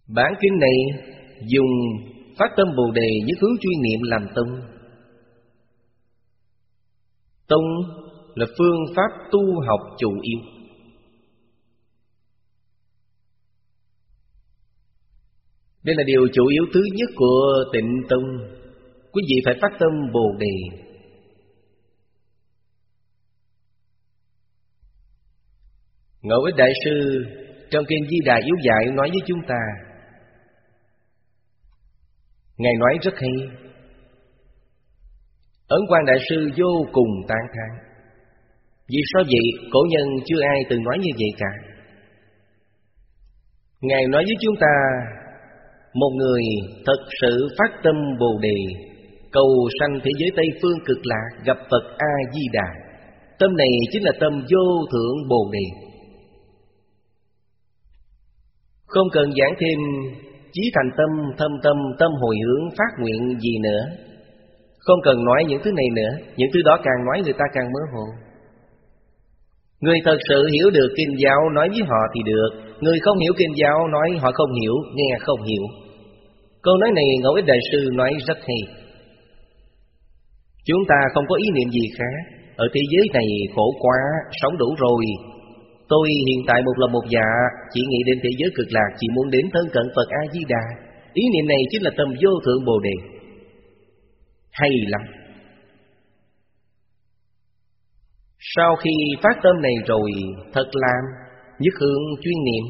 Bản kinh này dùng phát tâm Bồ Đề nhất hướng chuyên niệm làm tông. Tông là phương pháp tu học chủ yếu. Đây là điều chủ yếu thứ nhất của Tịnh Tông. Quý vị phải phát tâm Bồ Đề. Ngẫu Ích Đại Sư trong kinh Di Đà Yếu Dạy nói với chúng ta, Ngài nói rất hay. Ấn Quang Đại Sư vô cùng tán thán. Vì sao vậy? Cổ nhân chưa ai từng nói như vậy cả. Ngài nói với chúng ta, một người thật sự phát tâm Bồ Đề, cầu sanh thế giới Tây Phương Cực Lạc, gặp Phật A-di-đà, tâm này chính là tâm vô thượng Bồ Đề. Không cần giảng thêm chí thành tâm, thâm tâm, tâm hồi hướng, phát nguyện gì nữa. Không cần nói những thứ này nữa. Những thứ đó càng nói người ta càng mơ hồ. Người thật sự hiểu được kinh giáo nói với họ thì được. Người không hiểu kinh giáo nói họ không hiểu, nghe không hiểu. Câu nói này Ngẫu Ích Đại Sư nói rất hay. Chúng ta không có ý niệm gì khác. Ở thế giới này khổ quá, sống đủ rồi. Tôi hiện tại một lòng một dạ, chỉ nghĩ đến thế giới Cực Lạc, chỉ muốn đến thân cận Phật A-di-đà. Ý niệm này chính là tâm vô thượng Bồ Đề. Hay lắm. Sau khi phát tâm này rồi, thật làm nhất hướng chuyên niệm.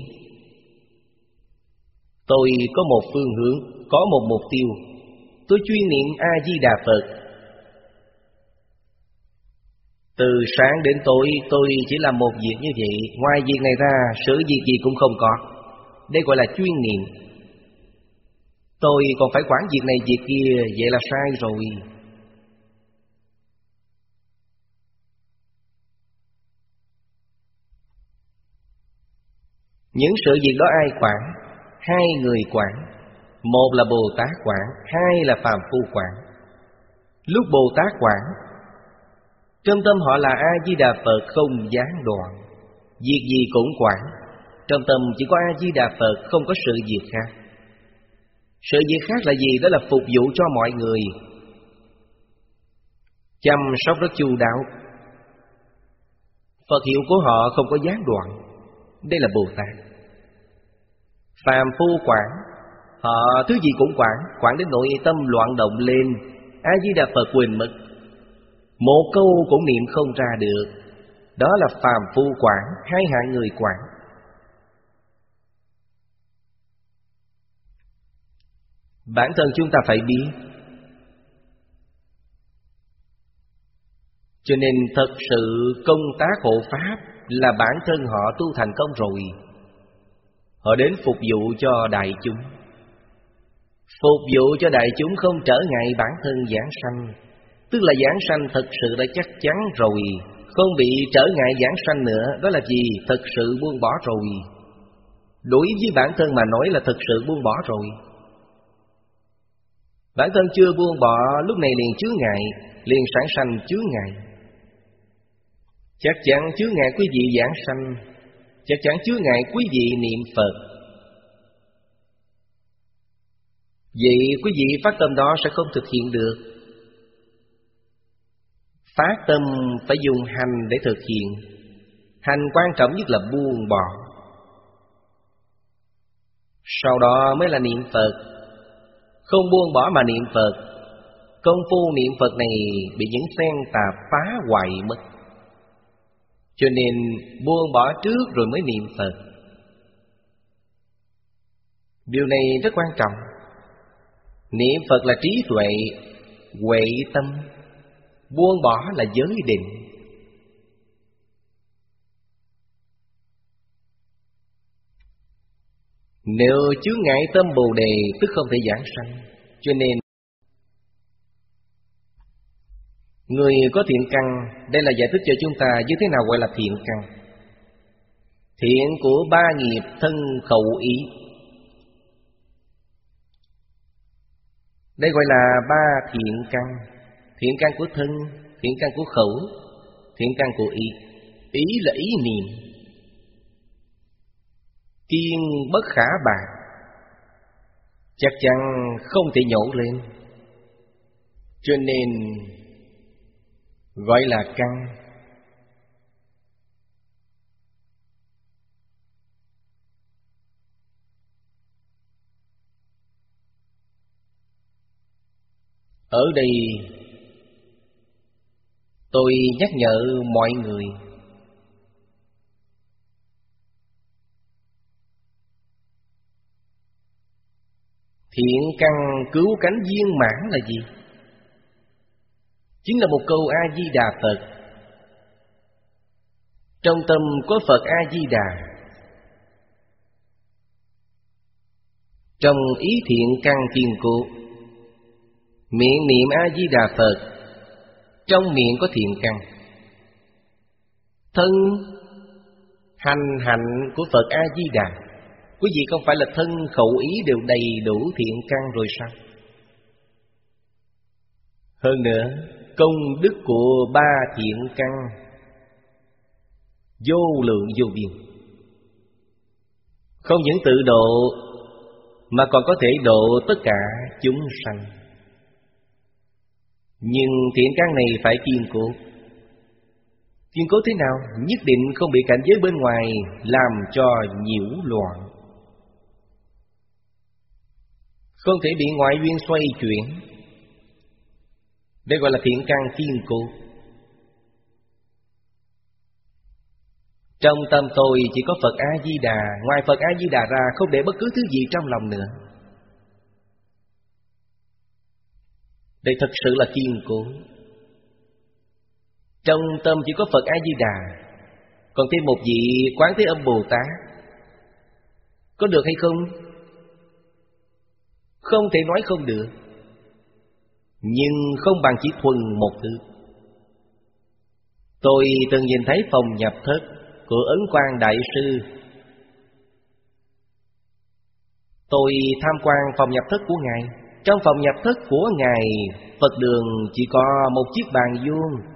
Tôi có một phương hướng, có một mục tiêu. Tôi chuyên niệm A-di-đà Phật. Từ sáng đến tối tôi chỉ làm một việc như vậy. Ngoài việc này ra, sự việc gì cũng không có. Đây gọi là chuyên niệm. Tôi còn phải quản việc này việc kia, vậy là sai rồi. Những sự việc đó ai quản? Hai người quản. Một là Bồ Tát quản, hai là phàm phu quản. Lúc Bồ Tát quản, trong tâm họ là A-di-đà Phật không gián đoạn, việc gì cũng quản. Trong tâm chỉ có A-di-đà Phật, không có sự việc khác. Sự việc khác là gì? Đó là phục vụ cho mọi người, chăm sóc rất chu đáo. Phật hiệu của họ không có gián đoạn. Đây là Bồ Tát. Phàm phu quản, họ thứ gì cũng quản, quản đến nội tâm loạn động lên, A-di-đà Phật quên mất, một câu cũng niệm không ra được. Đó là phàm phu quản, hai hạng người quản. Bản thân chúng ta phải biết. Cho nên thật sự công tác hộ Pháp là bản thân họ tu thành công rồi. Họ đến phục vụ cho đại chúng. Phục vụ cho đại chúng không trở ngại bản thân giảng sanh. Tức là giảng sanh thật sự đã chắc chắn rồi, không bị trở ngại giảng sanh nữa. Đó là gì? Thật sự buông bỏ rồi. Đối với bản thân mà nói là thật sự buông bỏ rồi. Bản thân chưa buông bỏ, lúc này liền chướng ngại, liền sản sanh chướng ngại. Chắc chắn chướng ngại quý vị giảng sanh, chắc chắn chướng ngại quý vị niệm Phật. Vậy quý vị phát tâm đó sẽ không thực hiện được. Phát tâm phải dùng hành để thực hiện. Hành quan trọng nhất là buông bỏ, sau đó mới là niệm Phật. Không buông bỏ mà niệm Phật, công phu niệm Phật này bị những xen tạp phá hoại mất. Cho nên buông bỏ trước rồi mới niệm Phật. Điều này rất quan trọng. Niệm Phật là trí tuệ, huệ tâm. Buông bỏ là giới định. Nếu chướng ngại tâm Bồ Đề tức không thể giảng sanh. Cho nên người có thiện căn, đây là giải thích cho chúng ta như thế nào gọi là thiện căn. Thiện của ba nghiệp thân khẩu ý. Đây gọi là ba thiện căn. Thiện căn của thân, thiện căn của khẩu, thiện căn của ý. Ý là ý niệm. Kiên bất khả bạc. chắc chắn không thể nhổ lên. Cho nên gọi là căn. Ở đây tôi nhắc nhở mọi người, thiện căn cứu cánh viên mãn là gì? Chính là một câu A-di-đà Phật. Trong tâm có Phật A-di-đà, trong ý thiện căn kiên cố, miệng niệm A-di-đà Phật, trong miệng có thiện căn. Thân hành hạnh của Phật A-di-đà. Quý vị không phải là thân khẩu ý đều đầy đủ thiện căn rồi sao? Hơn nữa, công đức của ba thiện căn vô lượng vô biên. Không những tự độ mà còn có thể độ tất cả chúng sanh. Nhưng thiện căn này phải kiên cố. Kiên cố thế nào? Nhất định không bị cảnh giới bên ngoài làm cho nhiễu loạn, không thể bị ngoại duyên xoay chuyển. Đây gọi là thiện căn kiên cố. Trong tâm tôi chỉ có Phật A-di-đà, ngoài Phật A-di-đà ra không để bất cứ thứ gì trong lòng nữa. Đây thật sự là kiên cố. Trong tâm chỉ có Phật A-di-đà, còn thêm một vị Quán Thế Âm Bồ Tát, có được hay không? Không thể nói không được. Nhưng không bằng chỉ thuần một thứ. Tôi từng nhìn thấy phòng nhập thất của Ấn Quang Đại Sư. Tôi tham quan phòng nhập thất của Ngài. Trong phòng nhập thất của Ngài, Phật đường chỉ có một chiếc bàn vuông.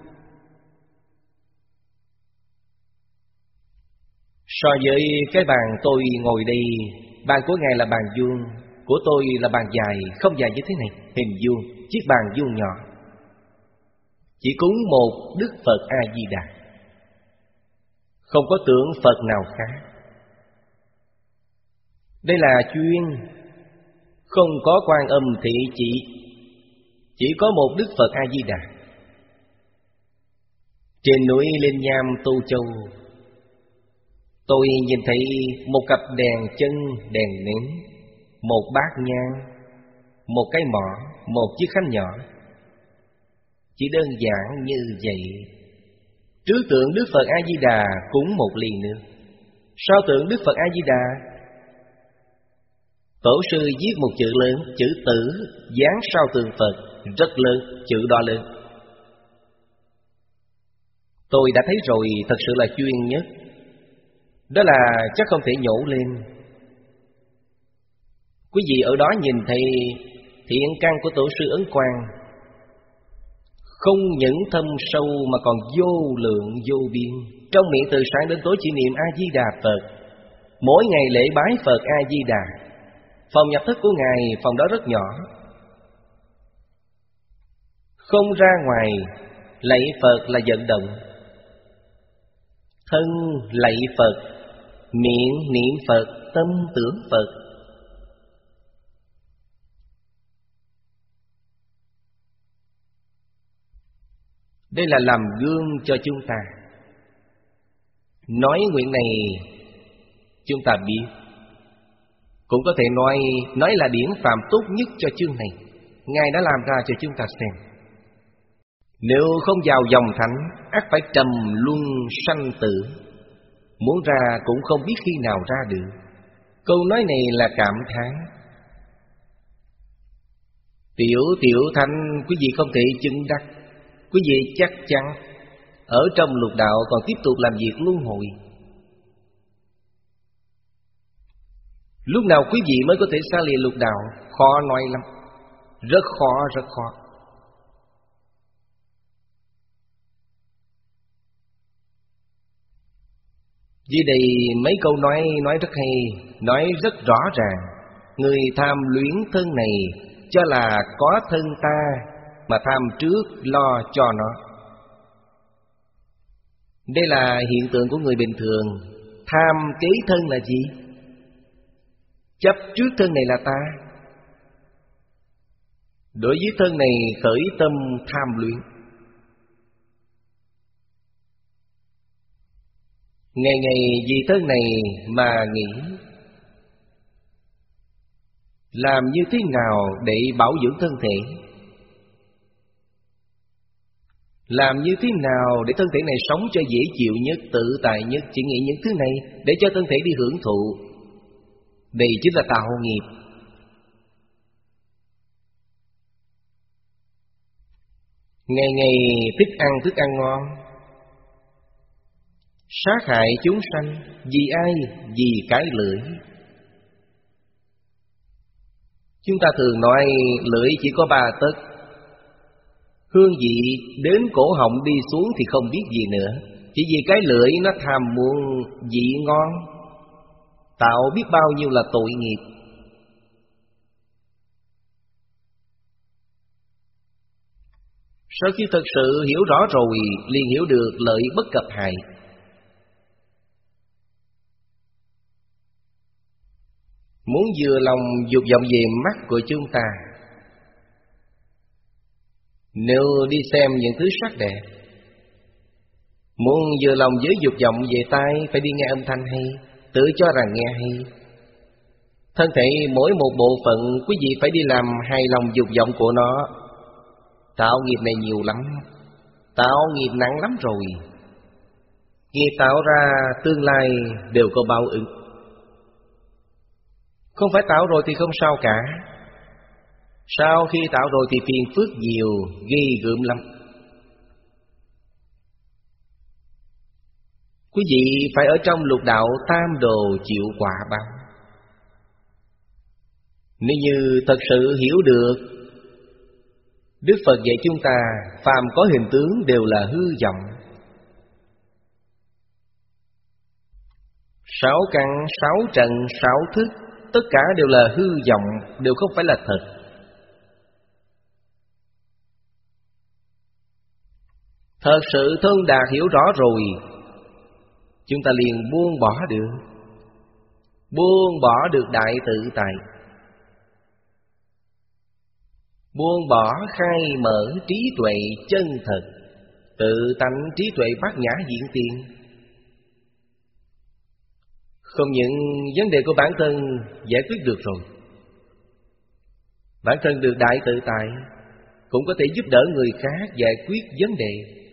So với cái bàn tôi ngồi đây, bàn của Ngài là bàn vuông, của tôi là bàn dài, không dài như thế này, hình vuông, chiếc bàn vuông nhỏ. Chỉ cúng một Đức Phật A-di-đà, không có tượng Phật nào khác. Đây là chuyên, không có Quan Âm Thị Chỉ, chỉ có một Đức Phật A-di-đà. Trên núi Linh Nham Tu Châu, tôi nhìn thấy một cặp đèn chân, đèn nến, một bát nhang, một cái mõ, một chiếc khăn nhỏ. Chỉ đơn giản như vậy. Trước tượng Đức Phật A-di-đà cúng một ly nước. Sau tượng Đức Phật A-di-đà, Tổ sư viết một chữ lớn, chữ Tử, dán sau tượng Phật, rất lớn, chữ đo lớn. Tôi đã thấy rồi, thật sự là chuyên nhất. Đó là chắc không thể nhổ lên. Quý vị ở đó nhìn thấy thiện căn của Tổ sư Ấn Quang, không những thâm sâu mà còn vô lượng vô biên. Trong miệng từ sáng đến tối chỉ niệm A-di-đà Phật, mỗi ngày lễ bái Phật A-di-đà. Phòng nhập thất của Ngài, phòng đó rất nhỏ, không ra ngoài lạy Phật là vận động. Thân lạy Phật, miệng niệm Phật, tâm tưởng Phật. Đây là làm gương cho chúng ta. Nói nguyện này chúng ta biết, cũng có thể nói là điển phạm tốt nhất cho chương này. Ngài đã làm ra cho chúng ta xem. Nếu không vào dòng thánh, ắt phải trầm luân sanh tử, muốn ra cũng không biết khi nào ra được. Câu nói này là cảm thán. Tiểu thanh quý vị không thể chứng đắc. Quý vị chắc chắn ở trong lục đạo còn tiếp tục làm việc luân hồi. Lúc nào quý vị mới có thể xa lìa lục đạo? Khó nói lắm. Rất khó, rất khó. Dưới đây mấy câu nói rất hay, nói rất rõ ràng. Người tham luyến thân này, cho là có thân ta, mà tham trước lo cho nó. Đây là hiện tượng của người bình thường. Tham kế thân là gì? Chấp trước thân này là ta. Đối với thân này khởi tâm tham luyến. Ngày ngày vì thân này mà nghĩ làm như thế nào để bảo dưỡng thân thể, làm như thế nào để thân thể này sống cho dễ chịu nhất, tự tại nhất. Chỉ nghĩ những thứ này để cho thân thể đi hưởng thụ. Đây chính là tạo nghiệp. Ngày ngày thích ăn thức ăn ngon, sát hại chúng sanh. Vì ai? Vì cái lưỡi. Chúng ta thường nói lưỡi chỉ có 3 tấc, hương vị đến cổ họng đi xuống thì không biết gì nữa. Chỉ vì cái lưỡi nó tham muốn vị ngon, tạo biết bao nhiêu là tội nghiệp. Sau khi thật sự hiểu rõ rồi, liền hiểu được lợi bất cập hại. Muốn vừa lòng dục vọng về mắt của chúng ta, nếu đi xem những thứ sắc đẹp. Muốn vừa lòng với dục vọng về tai, phải đi nghe âm thanh hay, tự cho rằng nghe hay. Thân thể mỗi một bộ phận, quý vị phải đi làm hài lòng dục vọng của nó. Tạo nghiệp này nhiều lắm, tạo nghiệp nặng lắm rồi. Nghiệp tạo ra tương lai đều có báo ứng. Không phải tạo rồi thì không sao cả. Sau khi tạo rồi thì phiền phức nhiều, ghê gớm lắm. Quý vị phải ở trong lục đạo tam đồ chịu quả báo. Nếu như thật sự hiểu được, Đức Phật dạy chúng ta phàm có hình tướng đều là hư vọng. 6 căn, 6 trần, 6 thức, tất cả đều là hư vọng, đều không phải là thật. Thật sự thông đạt hiểu rõ rồi, chúng ta liền buông bỏ được. Buông bỏ được đại tự tại, buông bỏ khai mở trí tuệ chân thật, tự tánh trí tuệ bát nhã hiện tiền. Không những vấn đề của bản thân giải quyết được rồi, bản thân được đại tự tại, cũng có thể giúp đỡ người khác giải quyết vấn đề.